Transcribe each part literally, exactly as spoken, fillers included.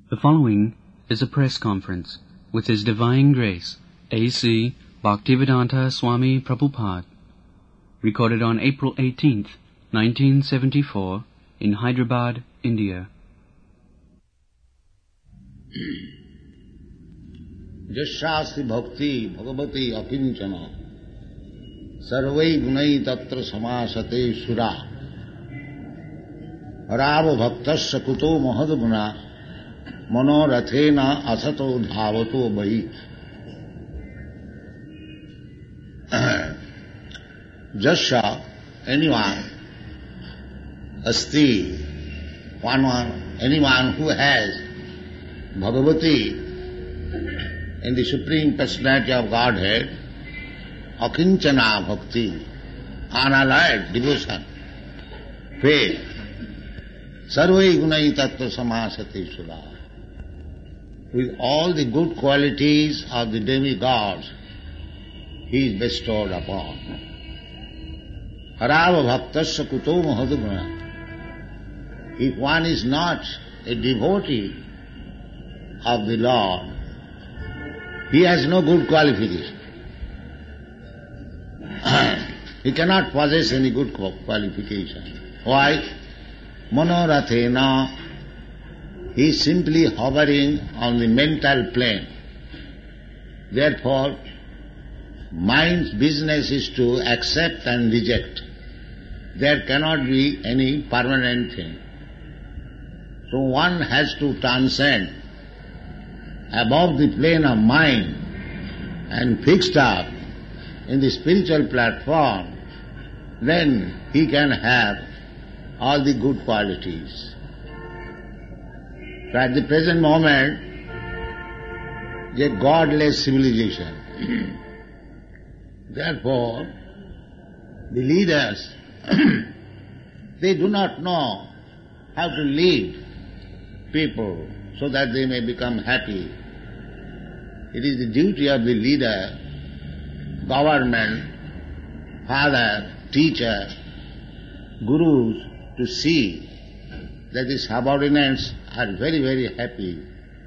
The following is a press conference with His Divine Grace, A C Bhaktivedanta Swami Prabhupada, recorded on April eighteenth, nineteen seventy-four, in Hyderabad, India. Jasyasti bhakti bhagavati akinchana sarvai gunai tatra samasate sura rava bhaktasya kuto mahadguna manorathena asato dhavato bhai. Jasya, anyone, asti, one, one, anyone who has Bhagavati in the Supreme Personality of Godhead, akinchana bhakti, unallied devotion, faith, sarvai gunai tattva samasati sura. With all the good qualities of the demigods, he is bestowed upon. Harava bhaktasya kuto mahadguna. If one is not a devotee of the Lord, he has no good qualification. He cannot possess any good qualification. Why? Manorathena. He is simply hovering on the mental plane. Therefore, mind's business is to accept and reject. There cannot be any permanent thing. So one has to transcend above the plane of mind and fixed up in the spiritual platform, then he can have all the good qualities. So at the present moment, a godless civilization. Therefore, the leaders, they do not know how to lead people so that they may become happy. It is the duty of the leader, government, father, teacher, gurus to see that the subordinates are very, very happy.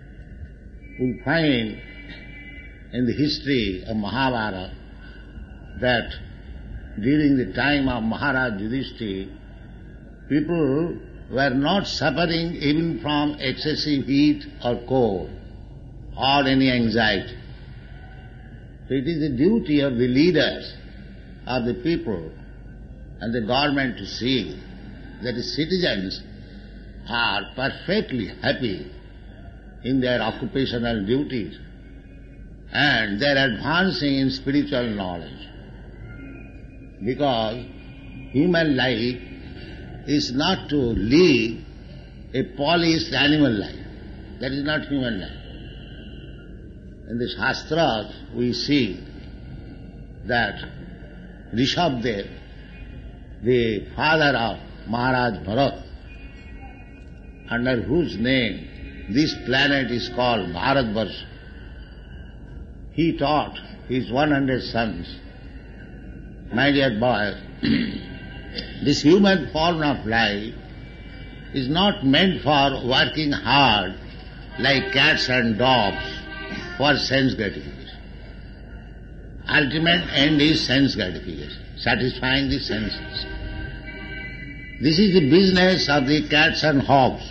We find in the history of Mahabharata that during the time of Maharaj Yudhishthira, people were not suffering even from excessive heat or cold or any anxiety. So it is the duty of the leaders of the people and the government to see that the citizens are perfectly happy in their occupational duties and they are advancing in spiritual knowledge. Because human life is not to live a polished animal life. That is not human life. In the Shastras we see that Rishabdev, the father of Maharaj Bharat, under whose name this planet is called Bharatvarsha, he taught his one hundred sons, my dear boys, this human form of life is not meant for working hard like cats and dogs for sense gratification. Ultimate end is sense gratification, satisfying the senses. This is the business of the cats and hogs,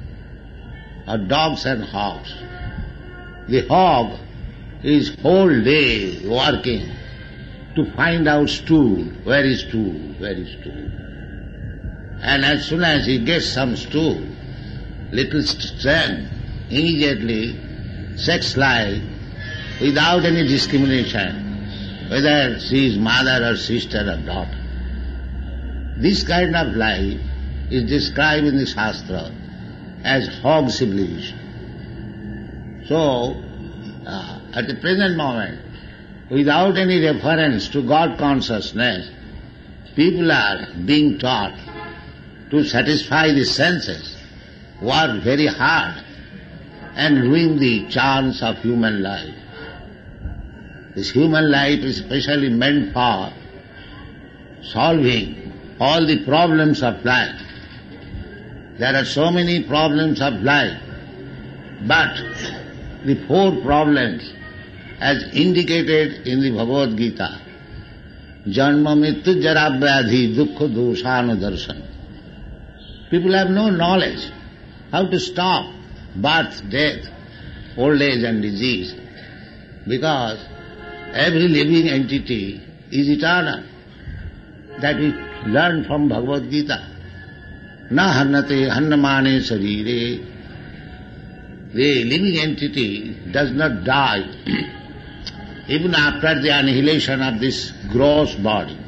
or dogs and hogs. The hog is whole day working to find out stool, where is stool, where is stool. And as soon as he gets some stool, little strength, immediately sex life without any discrimination, whether she is mother or sister or daughter. This kind of life is described in the Shastra as hog civilization. So, uh, at the present moment, without any reference to God consciousness, people are being taught to satisfy the senses, work very hard, and ruin the chance of human life. This human life is specially meant for solving all the problems of life. There are so many problems of life. But the four problems as indicated in the Bhagavad Gita, Janma Mrityu Jara Vyadhi Dukkha Doshanu Darshan. People have no knowledge how to stop birth, death, old age and disease, because every living entity is eternal. That we learn from Bhagavad Gita. Na hannate hannamane sarire. The living entity does not die even after the annihilation of this gross body.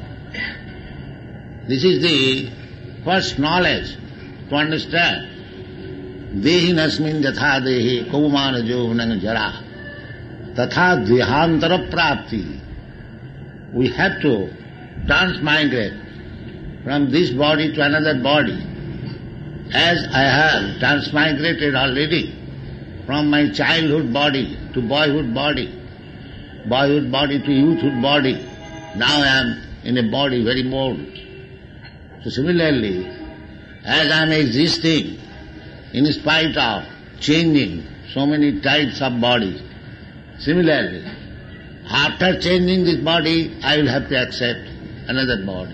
This is the first knowledge to understand. Dehinasmin yatha dehi kaumana jovanang jara tatha dvihantara prapti. We have to transmigrate from this body to another body. As I have transmigrated already from my childhood body to boyhood body, boyhood body to youthhood body, now I am in a body very old. So similarly, as I am existing in spite of changing so many types of bodies, similarly, after changing this body, I will have to accept another body.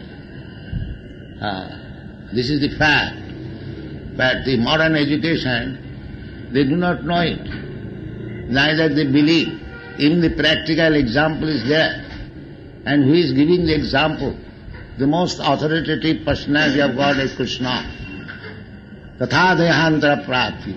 Uh, this is the fact. But the modern education, they do not know it. Neither they believe. Even the practical example is there. And who is giving the example? The most authoritative personality of God is Krishna. Tatha dehantara prapti.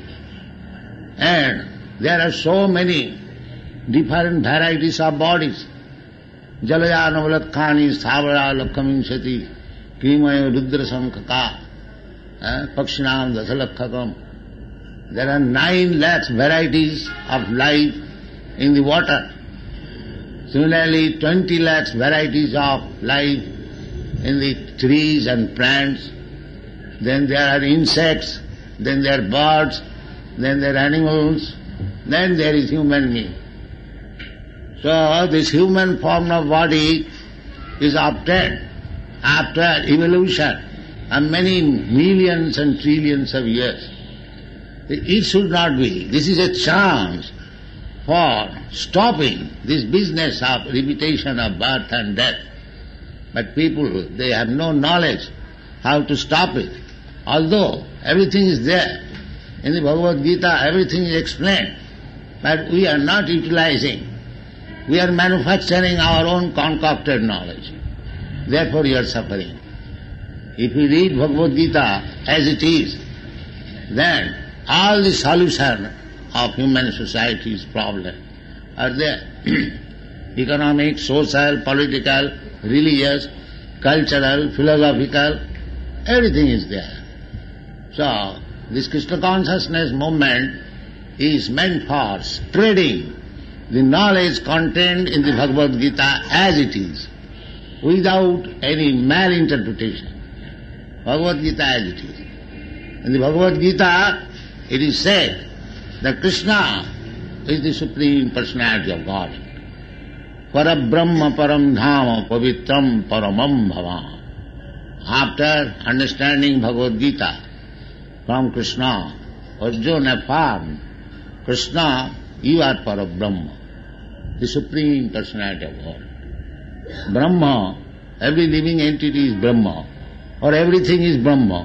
And there are so many different varieties of bodies. Jalaya navalakkani sthavara lakkaminshati kimaya rudra sankaka pakshinam dasalakkakam. There are nine lakhs varieties of life in the water. Similarly, twenty lakhs varieties of life in the trees and plants. Then there are insects, then there are birds, then there are animals, then there is human being. So this human form of body is obtained after evolution of many millions and trillions of years. It should not be. This is a chance for stopping this business of repetition of birth and death. But people, they have no knowledge how to stop it. Although everything is there. In the Bhagavad Gita, everything is explained. But we are not utilizing. We are manufacturing our own concocted knowledge. Therefore you are suffering. If you read Bhagavad Gita as it is, then all the solution of human society's problem are there. Economic, social, political, religious, cultural, philosophical, everything is there. So, this Krishna consciousness movement is meant for spreading the knowledge contained in the Bhagavad Gita as it is, without any malinterpretation. Bhagavad Gita as it is. In the Bhagavad Gita, it is said that Krishna is the Supreme Personality of God. Parabrahma param dhama pavitram paramam bhava. After understanding Bhagavad Gita from Krishna, Arjuna affirmed, Krishna, you are Parabrahma, the Supreme Personality of God. Brahma, every living entity is Brahma, or everything is Brahma.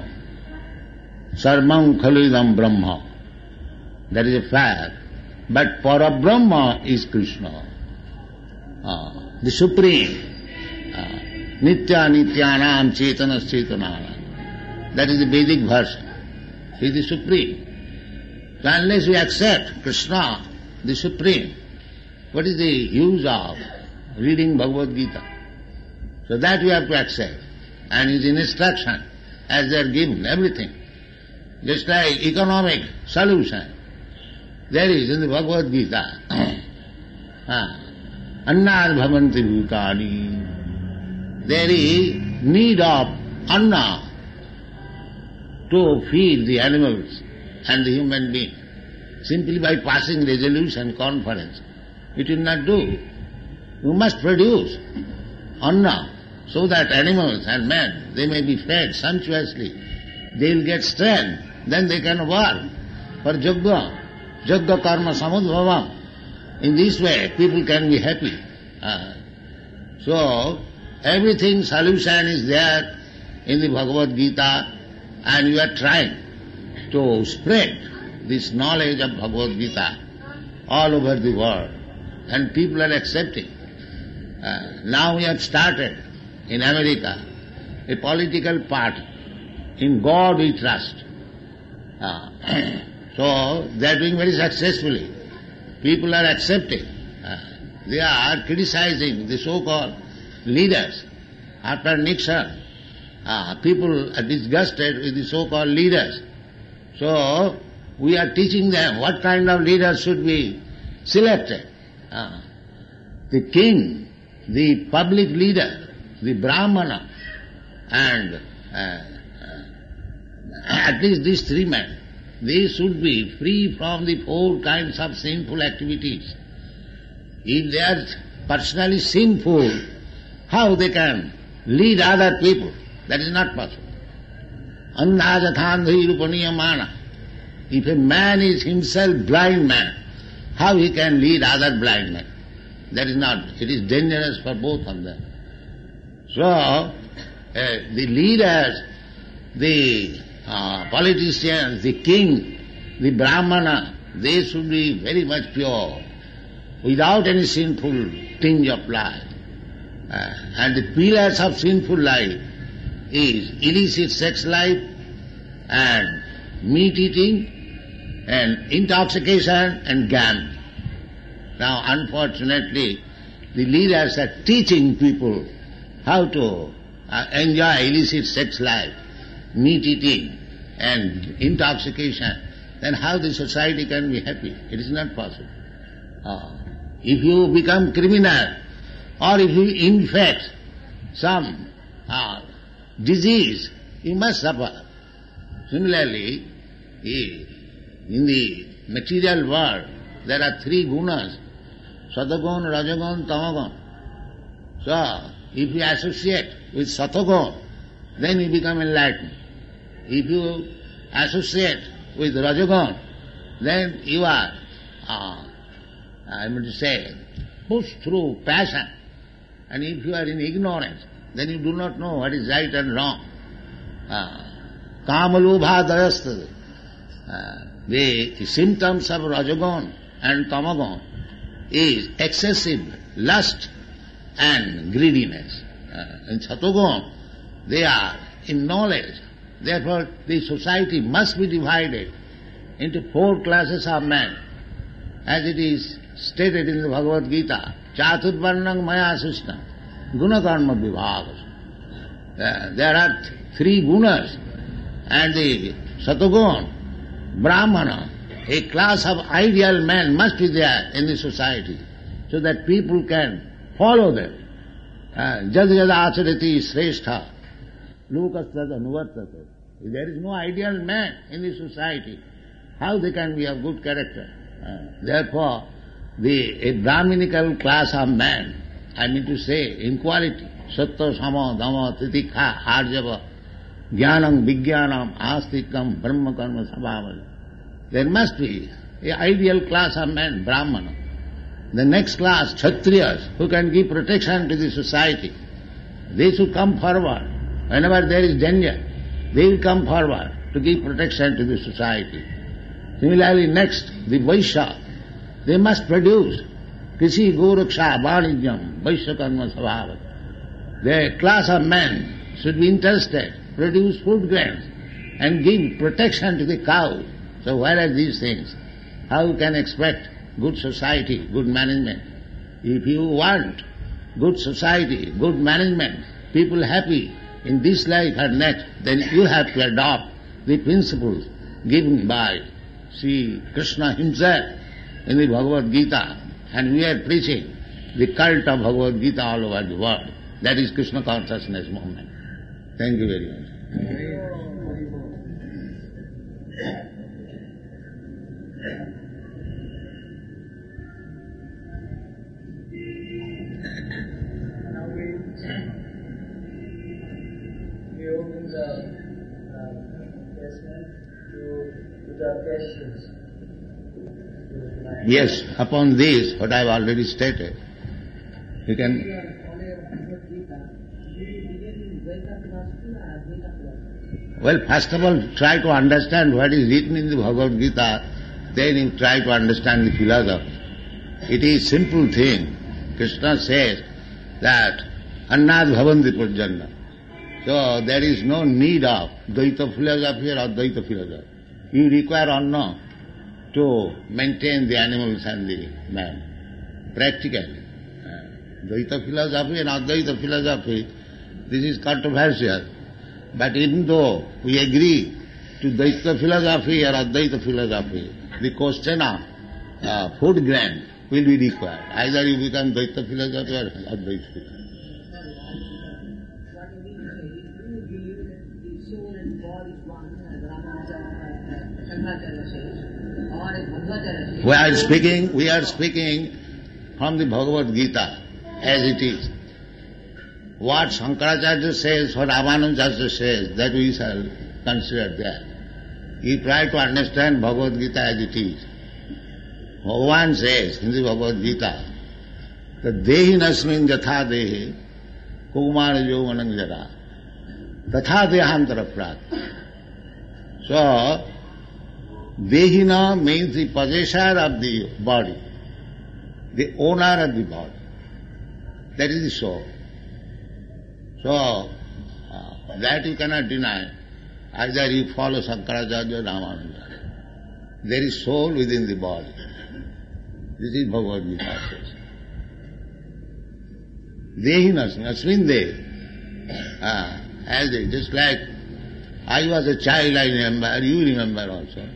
Sarvam khalidam Brahma. That is a fact. But Parabrahma is Krishna, uh, the Supreme. Uh, Nitya Nityanam Chetanas Chetananam. That is the Vedic version. He is the Supreme. So unless we accept Krishna, the Supreme, what is the use of reading Bhagavad Gita? So that we have to accept. And his instruction, as they are given, everything. Just like economic solution, there is in the Bhagavad Gita. Annad bhavanti bhutani. There is need of anna to feed the animals and the human being. Simply by passing resolution, conference, it will not do. You must produce anna so that animals and men, they may be fed sumptuously. They will get strength, then they can work for yajna. Jagga karma samudbhavam. In this way, people can be happy. Uh, so, everything solution is there in the Bhagavad Gita, and we are trying to spread this knowledge of Bhagavad Gita all over the world, and people are accepting. Uh, now we have started in America a political party. In God we trust. Uh, so they are doing very successfully. People are accepting. Uh, they are criticizing the so-called leaders. After Nixon, uh, people are disgusted with the so-called leaders. So we are teaching them what kind of leaders should be selected. Uh, the king, the public leader, the Brahmana, and uh, uh, at least these three men, they should be free from the four kinds of sinful activities. If they are personally sinful, how they can lead other people? That is not possible. Annajathandhi rupaniyamana. If a man is himself blind man, how he can lead other blind men? That is not, it is dangerous for both of them. So, uh, the leaders, the uh, politicians, the king, the Brahmana, they should be very much pure, without any sinful tinge of life. Uh, and the pillars of sinful life is illicit sex life and meat eating and intoxication and gambling. Now, unfortunately, the leaders are teaching people how to uh, enjoy illicit sex life, meat eating and intoxication. Then how the society can be happy? It is not possible. Uh, if you become criminal, or if you infect some uh, disease, you must suffer. Similarly, in the material world, there are three gunas, Satagun, Rajagun, Tamagun. So, if you associate with Satagun, then you become enlightened. If you associate with Rajagun, then you are, uh, I mean to say, pushed through passion. And if you are in ignorance, then you do not know what is right and wrong. Kamalubha dayastad. The symptoms of Rajagun and Tamagun is excessive lust and greediness. Uh, in Satagun, they are in knowledge. Therefore, the society must be divided into four classes of men, as it is stated in the Bhagavad Gita. Chaturvarnang maya sustam, gunakarma vibhagas. Uh, there are th- three gunas, and the Satagun, Brahmana, a class of ideal men must be there in the society, so that people can follow them. Jad jad acharati sreshtha, lokastat anuvartate. If there is no ideal man in the society, how they can be of good character? Uh, therefore, the a Brahminical class of men, I mean to say, in quality, sattva, sama, dhamma, titikha, arjava, jnanam, vijnanam, astikam, brahma karma, sabhavali. There must be an ideal class of men, Brahmana. The next class, Kshatriyas, who can give protection to the society. They should come forward. Whenever there is danger, they will come forward to give protection to the society. Similarly, next, the Vaishya. They must produce Krishi, Goraksha, Vanijyam, Vaishya karma sabhavat. The class of men should be interested, produce food grains, and give protection to the cow. So where are these things? How you can expect good society, good management? If you want good society, good management, people happy in this life and next, then you have to adopt the principles given by Sri Krishna himself in the Bhagavad Gita. And we are preaching the cult of Bhagavad Gita all over the world. That is Krishna consciousness movement. Thank you very much. Now we, we open the uh, basement to, to the questions. Yes, upon this, what I have already stated, you You can, are only a Bhagavad Gita. Do you begin in Dvaita philosophy or Advaita philosophy? well, first of all, try to understand what is written in the Bhagavad Gita, then you try to understand the philosophy. It is simple thing. Krishna says that annad bhavanti purjanna. So there is no need of Dvaita philosophy or Advaita philosophy. You require anna to maintain the animals and the man, practically. Uh, Dvaita philosophy and Advaita philosophy, this is controversial. But even though we agree to Dvaita philosophy or Advaita philosophy, the question of uh, food grain will be required. Either you become Dvaita philosophy or Advaita philosophy. What you mean to say, do you believe that the soul and body is one, as Ramanuja, uh, Shankaracharya says, or as Madhvacharya says? We are speaking, we are speaking from the Bhagavad Gita as it is. What Shankaracharya says, what Ramanujacharya says, that we shall consider there. You try to understand Bhagavad Gita as it is. Bhagavan says in the Bhagavad Gita that Dehi nasmin jatha dehi kumara yovanam jara tatha dehantara prat. So, Dehina means the possessor of the body, the owner of the body. That is the soul. So, uh, that you cannot deny. Either you follow Shankaracharya or Ramanuja. There is soul within the body. This is Bhagavad Gita says. Dehinas, asmin dehi. Ah, as it, just like I was a child, I remember, you remember also.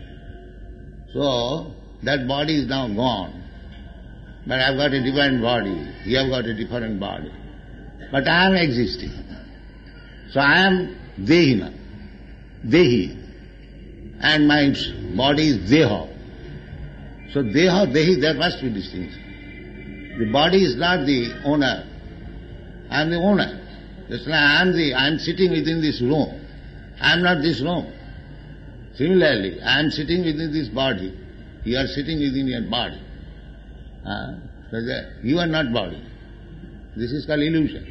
So, that body is now gone. But I've got a different body, you have got a different body. But I am existing. So I am Dehina, Dehi, and my body is Deha. So Deha, Dehi, there must be distinction. The body is not the owner. I am the owner. Just like I am the, I am sitting within this room. I am not this room. Similarly, I am sitting within this body. You are sitting within your body. Uh, so that you are not body. This is called illusion.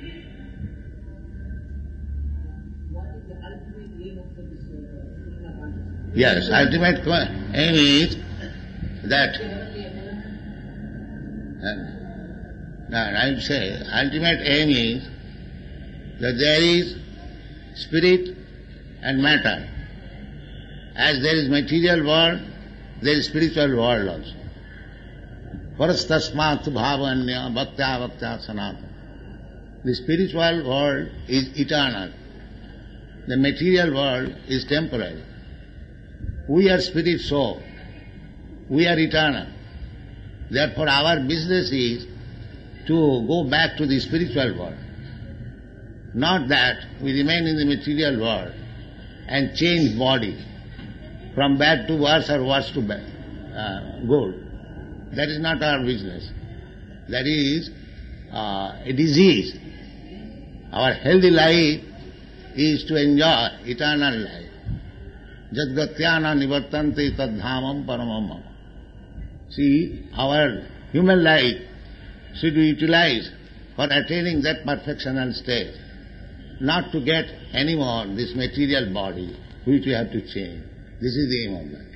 What is the ultimate aim of this uh, Krishna consciousness? Yes, ultimate aim is that, uh, no, I would say, ultimate aim is that there is spirit and matter. As there is material world, there is spiritual world also. Parastasmat bhavanya bhaktya bhaktya sanatana. The spiritual world is eternal. The material world is temporary. We are spirit soul. We are eternal. Therefore our business is to go back to the spiritual world. Not that we remain in the material world and change body from bad to worse or worse to bad, uh, good. That is not our business. That is uh, a disease. Our healthy life is to enjoy eternal life. Jadgatyana nivartante tadhamam paramam. See, our human life should be utilized for attaining that perfectional state, not to get any more this material body which we have to change. This is the aim of that.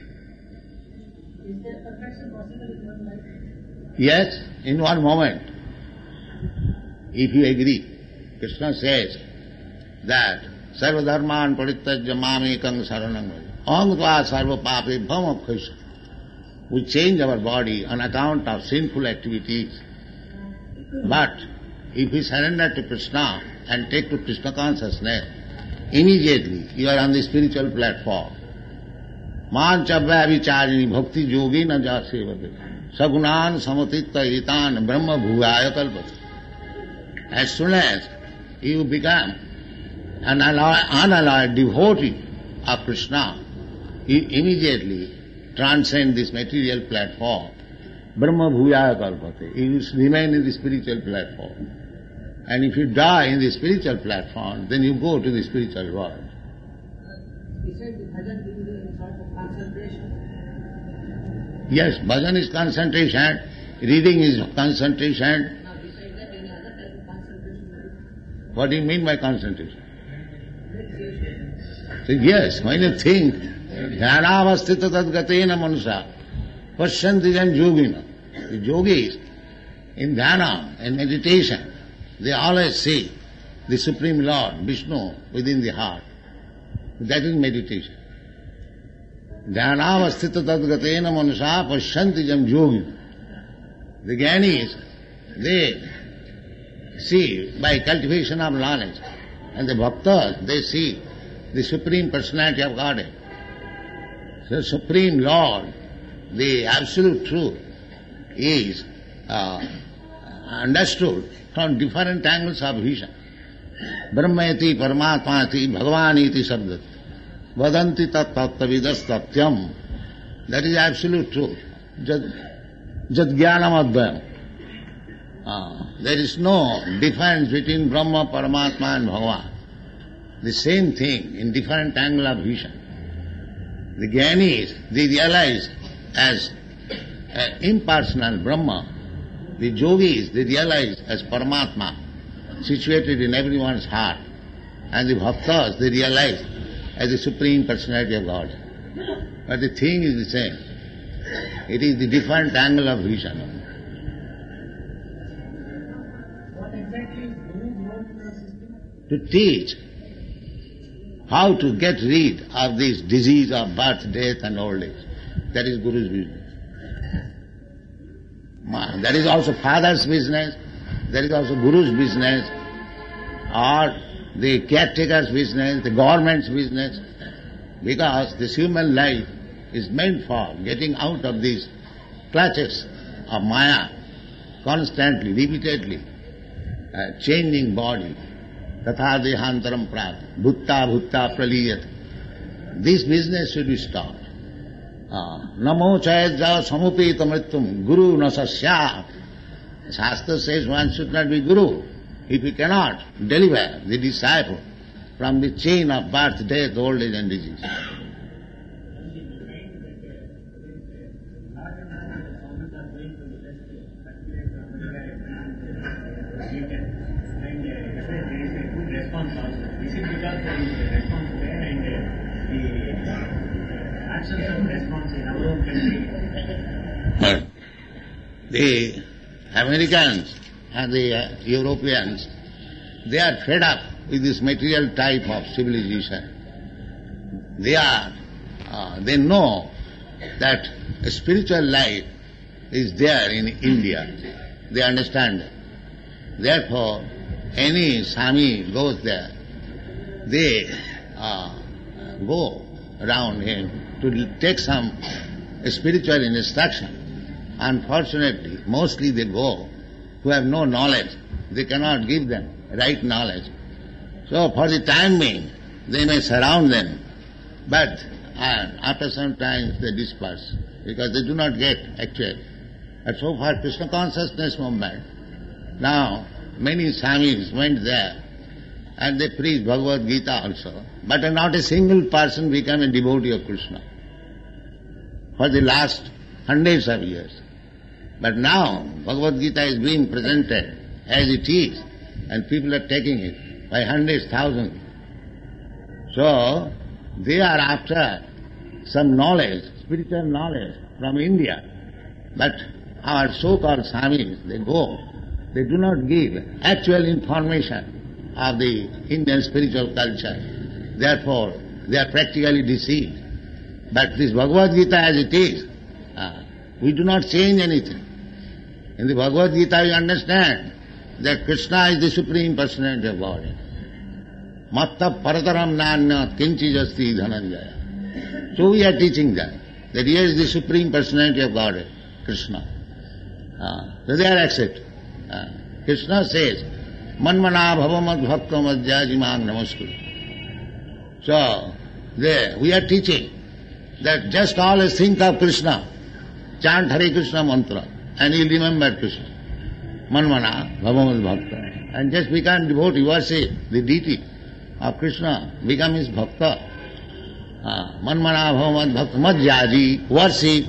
Is there perfection possible in one life? Yes, in one moment. If you agree, Krishna says that sarva dharman parittajya mamekam saranam vraja. Aham tva sarva pape bham apkhaisa. We change our body on account of sinful activities. But if we surrender to Krishna and take to Krishna consciousness, immediately you are on the spiritual platform. Manchabhya vicharini bhakti yogi na jasevate. Sagunan samatitta itan brahma bhuvaya kalpati. As soon as you become an unalloyed devotee of Krishna, you immediately transcend this material platform. Brahma bhuvaya kalpati. You remain in the spiritual platform. And if you die in the spiritual platform, then you go to the spiritual world. He said the bhajan will do in sort of concentration. Yes, bhajan is concentration, reading is concentration. Now, besides that, any other type of concentration? What do you mean by concentration? Meditation. So yes, when you think, dhyanavastita tadgatena manusa, pasyanti jan yogina. The yogis, in dhyana and meditation, they always see the Supreme Lord, Vishnu, within the heart. That is meditation. Dhyanavastita tadgatena manusa pasyanti jan yogina. The Jnanis, they see by cultivation of knowledge, and the Bhaktas, they see the Supreme Personality of Godhead. The Supreme Lord, the Absolute Truth, is uh, understood from different angles of vision. Brahmayati, Paramatmati, Bhagavaniti Sabdat. Vadanti tat tattavidas tatyam. That is absolute truth. Jad, jad jnanam advayam. Uh, there is no difference between Brahma, Paramatma and Bhagavan. The same thing in different angle of vision. The Jnanis, they realize as an impersonal Brahma. The Yogis, they realize as Paramatma, situated in everyone's heart. And the Bhaktas, they realize as the Supreme Personality of God. But the thing is the same. It is the different angle of vision. What exactly is Guru's role in the system? To teach how to get rid of this disease of birth, death and old age. That is Guru's business. That is also father's business, that is also Guru's business, or the caretaker's business, the government's business, because this human life is meant for getting out of these clutches of Maya, constantly, repeatedly, uh, changing body, tatha dehantaram prati, bhutta bhutta praliyat. This business should be stopped. Namo chayadja samupeta mrityum guru nasasya. Shastra says one should not be guru if he cannot deliver the disciple from the chain of birth, death, old age and disease. The Americans and the uh, Europeans, they are fed up with this material type of civilization. They are, uh, they know that a spiritual life is there in India. They understand that. Therefore, any Swami goes there, they uh, go around him to take some spiritual instruction. Unfortunately, mostly they go who have no knowledge. They cannot give them right knowledge. So for the time being, they may surround them, but uh, after some time they disperse because they do not get actually. But so far Krishna consciousness movement, now many Swamis went there and they preached Bhagavad Gita also, but not a single person became a devotee of Krishna for the last hundreds of years. But now Bhagavad Gita is being presented as it is, and people are taking it by hundreds, thousands. So they are after some knowledge, spiritual knowledge from India. But our so-called Swamis, they go, they do not give actual information of the Indian spiritual culture. Therefore, they are practically deceived. But this Bhagavad Gita as it is, uh, we do not change anything. In the Bhagavad Gita we understand that Krishna is the Supreme Personality of God. Matta parataram nanya kinchi jasti dhananjaya. So we are teaching them that he is the Supreme Personality of God, Krishna. Uh, so they are accepted. Uh, Krishna says, manmana bhavamad bhaktam adhyajimang namaskuru. So there we are teaching that just always think of Krishna, chant Hare Krishna mantra, and you'll remember Krishna. Manmana bhavamad bhakta. And just become devotee, worship the deity of Krishna, become his bhakta. Manmana bhavamad bhakta, madhyaji, worship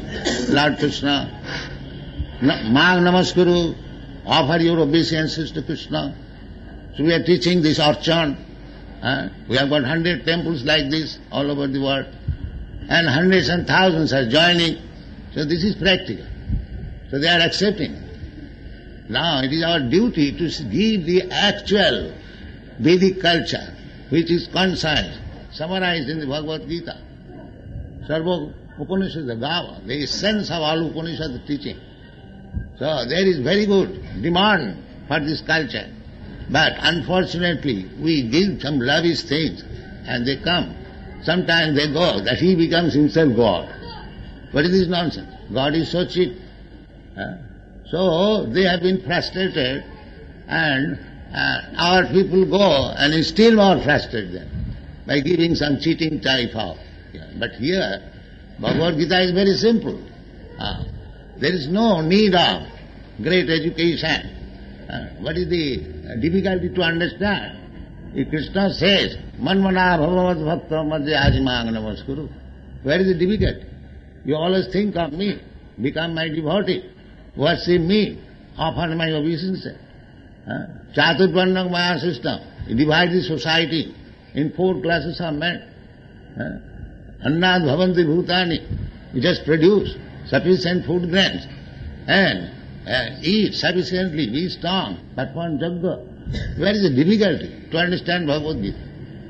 Lord Krishna. Mang Namaskuru, offer your obeisances to Krishna. So we are teaching this archon. Uh, we have got hundred temples like this all over the world. And hundreds and thousands are joining. So this is practical. So they are accepting. Now it is our duty to give the actual Vedic culture, which is concise, summarized in the Bhagavad Gita. Sarva Upanishad, the Gava, the essence of all Upanishad teaching. So there is very good demand for this culture. But unfortunately, we give some lavish things and they come. Sometimes they go, that he becomes himself God. What is this nonsense? God is so cheap. Huh? So they have been frustrated and uh, our people go and still more frustrate them by giving some cheating type of. Yeah. But here, Bhagavad Gita is very simple. Uh, there is no need of great education. Uh, what is the difficulty to understand? If Krishna says, Manmana bhavavat bhakta madhya ajimang namaskuru, where is the difficulty? You always think of me, become my devotee, worship me, offer my obeisances. Uh, Chaturvarnam Maya system, it divides the society in four classes of men. Uh, Annad bhavanti bhutani, we just produce sufficient food grains and uh, eat sufficiently, be strong, perform yajna. Where is the difficulty to understand Bhagavad Gita?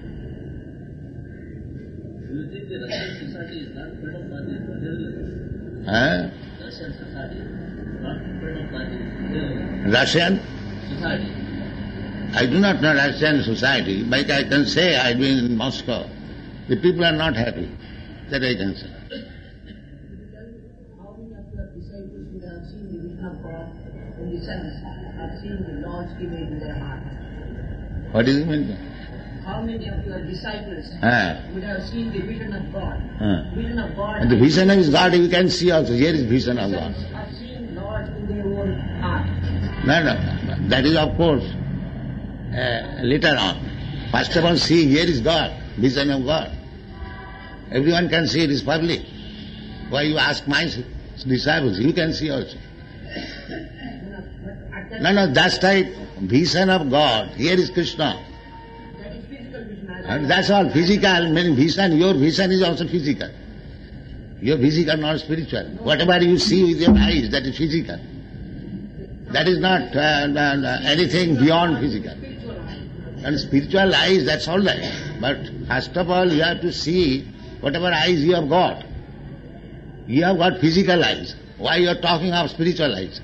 Do you think the Russian society is not freedom party? Huh? Russian society, not freedom party. Russian? Society. I do not know Russian society, but I can say I have been in Moscow. The people are not happy. That I can say. How many of your disciples would have seen the vision of God in the sense have seen the Lord's image in their heart? What is it mean? How many of your disciples Ah. would have seen the vision of God? Ah. Vision of God. And the vision of God you can see also. Here is vision of God. Have seen Lord in their own heart. No, no, that is of course uh, later on. First of all, see, here is God, vision of God. Everyone can see it is public. Why you ask my disciples? You can see also. No, no, that's type vision of God. Here is Krishna. That is physical vision. And that's all. Physical, meaning vision. Your vision is also physical. Your physical, not spiritual. Whatever you see with your eyes, that is physical. That is not uh, uh, anything beyond physical. And spiritual eyes, that's all right. But first of all, you have to see whatever eyes you have got. You have got physical eyes. Why you are talking of spiritual eyes?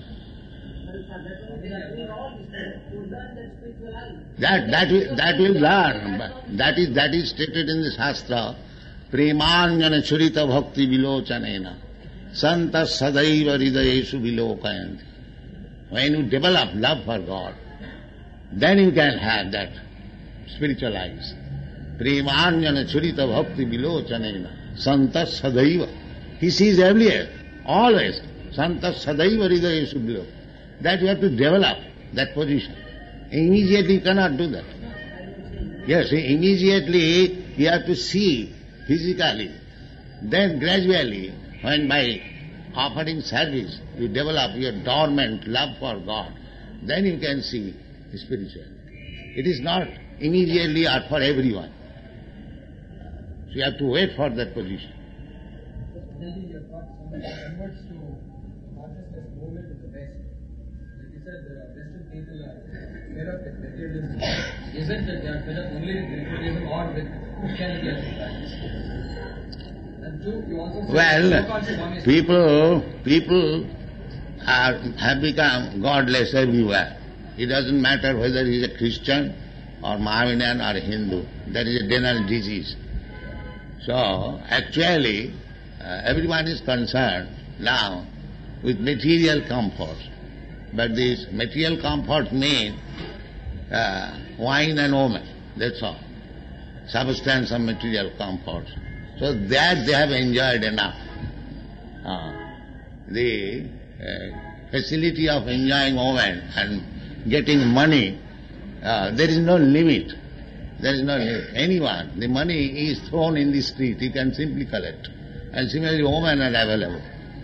That that will, that will learn. But that is that is stated in the Shastra. Premanjana churita bhakti vilochanena santa sadaiva hridayeshu vilokayanti. When you develop love for God, then you can have that spiritual eyes. Premanjana churita bhakti vilochanena santa sadaiva. He sees everywhere, always. Santa sadaiva hridayeshu vilokayanti. That you have to develop, that position. Immediately you cannot do that. Yes, immediately you have to see physically. Then gradually, when by offering service you develop your dormant love for God, then you can see spiritually. It is not immediately or for everyone. So you have to wait for that position. Maybe your thoughts converts to consciousness movement in the West. Like you said, the Western people are fed up with materialism. Isn't that they are fed up only with materialism or with Christianity as a practice? And two, you also said Well, people, people are, have become godless everywhere. It doesn't matter whether he is a Christian or Mohammedan or Hindu. That is a dental disease. So, actually, uh, everyone is concerned now with material comforts. But these material comforts mean uh, wine and woman, that's all. Substance of material comforts. So that they have enjoyed enough. Uh, the uh, facility of enjoying woman and getting money, uh, there is no limit. There is no limit. Anyone, the money is thrown in the street, he can simply collect. And similarly, women are available.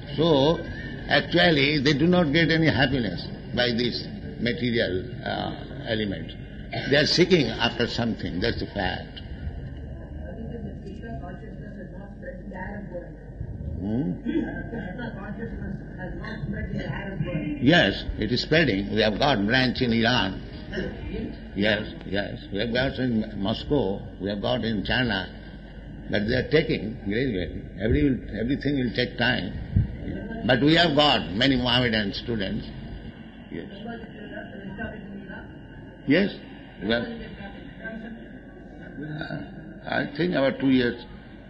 So, actually, they do not get any happiness by this material uh, element. They are seeking after something, that's the fact. Krishna consciousness has not spread in the Arab world. Hmm? Krishna consciousness has not spread in the Arab world. Yes, it is spreading. We have got branch in Iran. Yes, yes. We have got in Moscow, we have got in China. But they are taking gradually. Every, everything will take time. But we have got many Mohammedan students. Yes. Yes. Well, uh, I think about two years.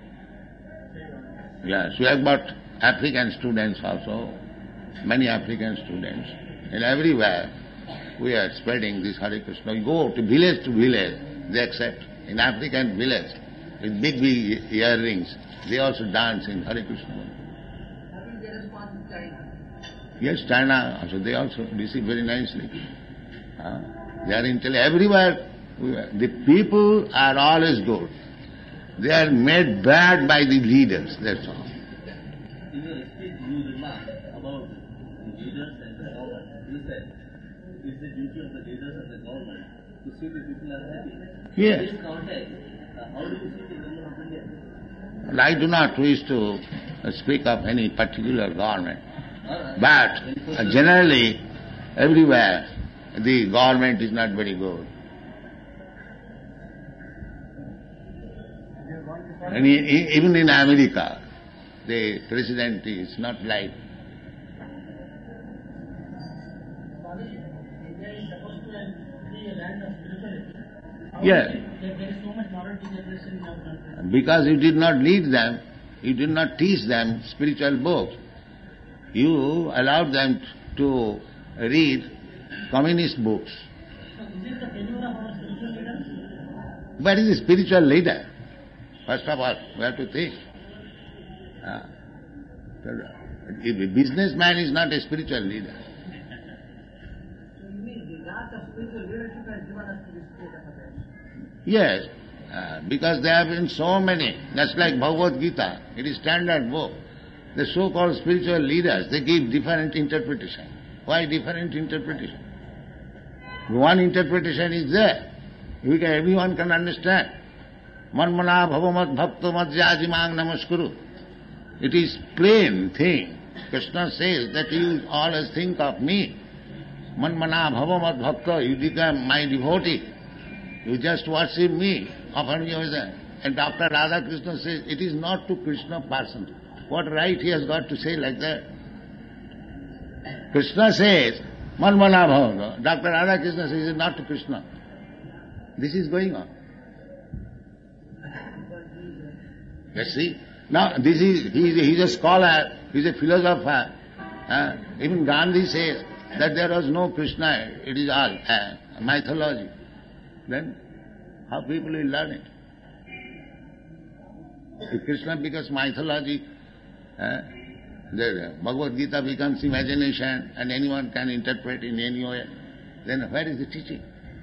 Yes, we have got African students also, many African students. And everywhere we are spreading this Hare Krishna. We go to village to village, they accept. In African village, with big, big earrings, they also dance in Hare Krishna. How will they respond in China? Yes, China also, they also receive very nicely. Uh, they are intelligent. Everywhere, the people are always good. They are made bad by the leaders, that's all. In your speech, you remarked about the leaders and the government. You said it's the duty of the leaders and the government to see the people are happy. Yes. In this context, uh, how do you see the government of India? Well, I do not wish to uh, speak of any particular government, Uh, but uh, generally, everywhere, the government is not very good. And e- e- even in America, the president is not like. India is supposed to be a land of spirituality. Yes. There there is so much moral degeneration in our country. Because you did not lead them, you did not teach them spiritual books. You allowed them to read communist books. So is it the failure of our spiritual leaders? What is a spiritual leader? First of all, we have to think. Uh, if a businessman is not a spiritual leader. So you mean the lack of spiritual leadership has given us to this state of affairs? Yes, uh, because there have been so many, just like Bhagavad Gita, it is standard book. The so-called spiritual leaders, they give different interpretation. Why different interpretation? One interpretation is there. We can, everyone can understand. Manmana bhavamat bhakta madhyajimang namaskuru. It is plain thing. Krishna says that you always think of me. Manmana bhavamat bhakta, you become my devotee. You just worship me, offer me yourself. And Doctor Radha Krishna says, it is not to Krishna person. What right he has got to say like that? Krishna says, Manmana bhavata. Doctor Radha Krishna says, it is not to Krishna. This is going on. You see? Now, this is, he is, he is a scholar, he is a philosopher. Uh, even Gandhi says that there was no Krishna, it is all uh, mythology. Then, how people will learn it? If Krishna becomes mythology, uh, the Bhagavad Gita becomes imagination and anyone can interpret in any way, then where is the teaching?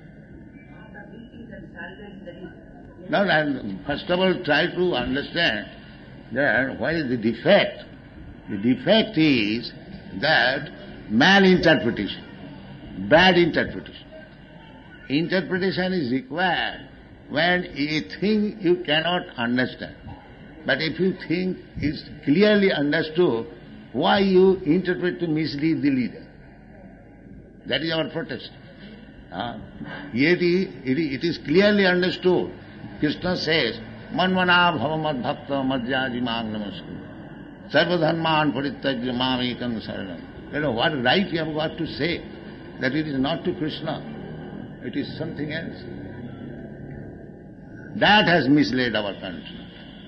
Now, and first of all, try to understand that what is the defect. The defect is that malinterpretation, bad interpretation. Interpretation is required when a thing you cannot understand. But if you think is clearly understood, why you interpret to mislead the leader? That is our protest. Uh, yet it, it is clearly understood. Krishna says, Manmana bhavamad bhakta madhyajimang namaskuru. Sarvadharman parityajya mam ekam saranam. You know, what right you have got to say that it is not to Krishna, it is something else. That has misled our country.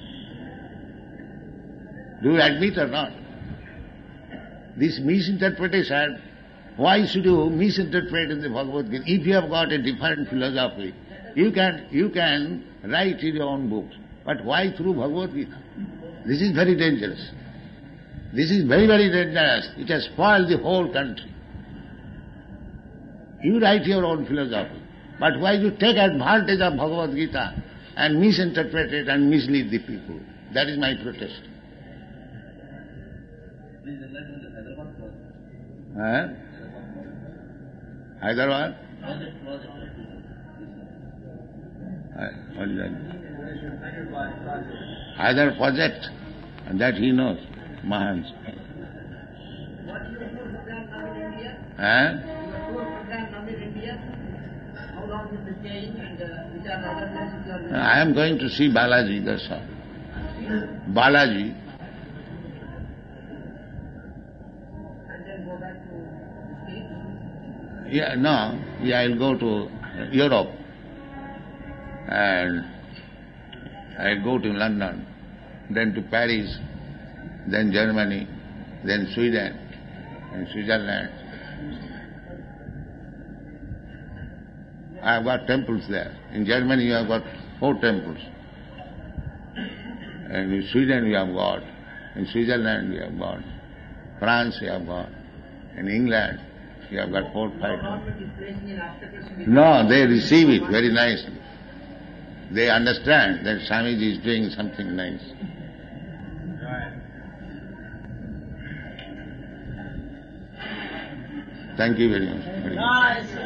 Do you admit or not? This misinterpretation, why should you misinterpret in the Bhagavad Gita? If you have got a different philosophy, you can you can write in your own books. But why through Bhagavad Gita? This is very dangerous. This is very, very dangerous. It has spoiled the whole country. You write your own philosophy. But why you take advantage of Bhagavad Gita and misinterpret it and mislead the people? That is my protest. Please enlighten the Hyderabad project. Huh? Hyderabad? Project, project. Hi- What is that? Hyderabad project, and that he knows, Mahans. What is your tour program now in India? Huh? Your tour program now in India? How long you will be staying and uh, which are the other places you are visiting? I am going to see Balaji, that's all. Balaji. And then go back to the States? Yeah, no, yeah, I'll go to Europe. And I'll go to London, then to Paris, then Germany, then Sweden, and Switzerland. I have got temples there. In Germany you have got four temples. And in Sweden we have got, in Switzerland we have got, France we have got, in England we have got four, five temples. Government is placing in obstacles in the No, they receive it very nicely. They understand that Swamiji is doing something nice. Thank you very much. Very much.